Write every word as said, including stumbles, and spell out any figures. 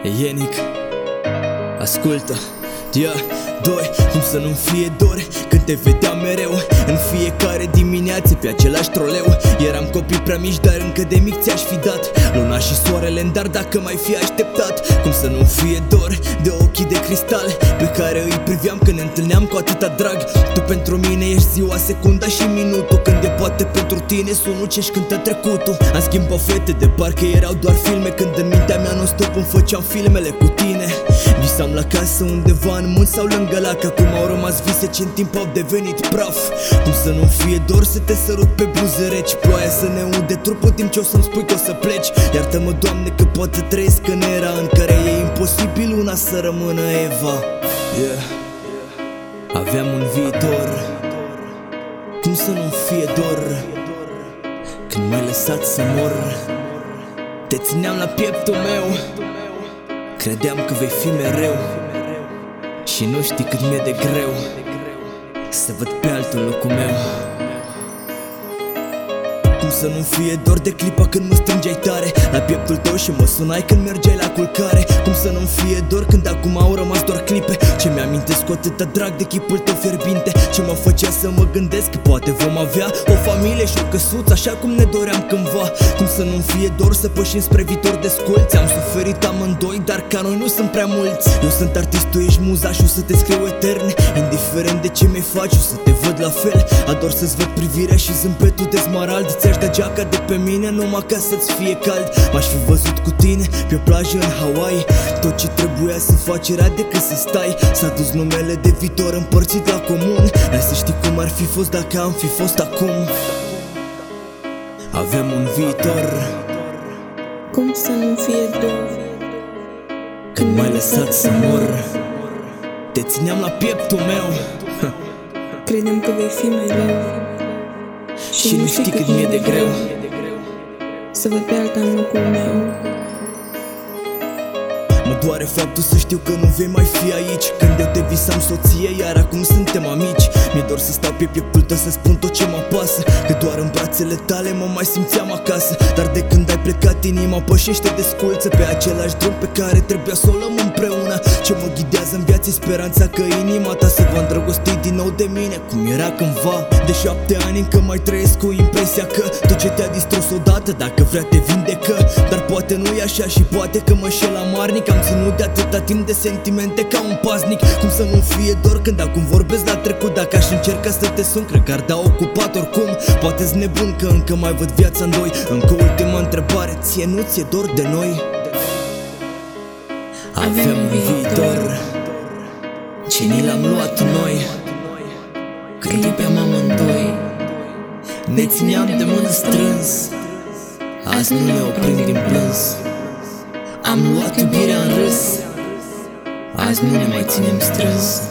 Ienic, ascultă, ia, doi, cum să nu-mi fie dor când te vedeam mereu în fiecare dimineață pe același troleu. Eram copii prea mici, dar încă de mic ți-aș fi dat luna și soarele în dar dacă mai fi așteptat. Cum să nu-mi fie dor de ochii de cristal pe care îi priveam când ne întâlneam cu atâta drag. Tu pentru mine ești ziua, secunda și minutul, când e poate pentru tine sunul ce-și cântă trecutul. Am schimbat fete de parcă erau doar filme, când în mintea mea non-stop îmi făceam filmele cu tine. Visam la casă undeva în munți sau lângă lac, acum au rămas vise ce în timp au devenit praf. Cum să nu fie dor să te sărut pe buze reci, ploaia să ne ude trupul timp ce o să-mi spui că o să pleci. Iartă-mă, Doamne, că poate trăiesc în era în care e imposibil una să rămână Eva. Yeah. Aveam un viitor, cum să nu fie dor când m-ai lăsat să mor. Te țineam la pieptul meu, credeam că vei fi mereu și nu știi cât mi-e de greu să văd pe altul locul meu. Cum să nu fie dor de clipa când mă strângeai tare la pieptul tău și mă sunai când mergeai la culcare. Cum să nu fie dor când acum au rămas doar clipe ce mi-amintesc cu atâta drag de chipul tău fierbinte, ce mă făcea să mă gândesc că poate vom avea o familie și o căsuță așa cum ne doream cândva. Cum să nu fie dor să pășim spre viitor desculți, am suferit amândoi, dar ca noi nu sunt prea mulți. Eu sunt artist, tu ești muza și o să te scriu etern, indiferent de ce mi-ai face, o să te văd la fel. Ador să-ți văd privirea și zâmbetul de smarald, ți-aș da geaca de pe mine numai ca să-ți fie cald. M-aș fi văzut cu tine pe o plajă în Hawaii, tot ce trebuia să faci era decât să stai. S-a dus numele de viitor împărțit la comun, hai să știi cum ar fi fost dacă am fi fost acum. Aveam un viitor, cum să nu fie dor când m-ai lăsat să mor. Te țineam la pieptul meu, credem că vei fi mereu și nu știi cât mi-e de greu să văd pe alta în locul meu. Mă doare faptul să știu că nu vei mai fi aici, când eu te visam soție, iar acum suntem amici. Mi-e dor să stau pe pieptul tău să spun tot ce mă pasă, că doar în brațele tale mă mai simțeam acasă. Dar de când ai plecat inima pășește desculță pe același drum pe care trebuia să o luăm împreună. Ce mă ghidează în viață e speranța că inima ta se va îndrăgosti din nou de mine, cum era cândva. De șapte ani încă mai trăiesc cu impresia că tot ce te-a distrus odată, dacă vrea te vindecă. Dar poate nu e așa și poate că mă șel amarnic, am ținut de atâta timp de sentimente ca un paznic. Cum să nu fie dor când acum vorbesc la trecut, dacă aș încerca să te sun, cred că ar da ocupat oricum. Poate-s nebun că încă mai văd viața în doi. Încă ultima întrebare, ție nu ți-e dor de noi? Avem un viitor ce ni l-am luat noi, când iubeam amândoi, ne țineam de mână strâns, azi nu ne oprim din plâns. Am luat iubirea în râs, azi nu ne mai ținem strâns.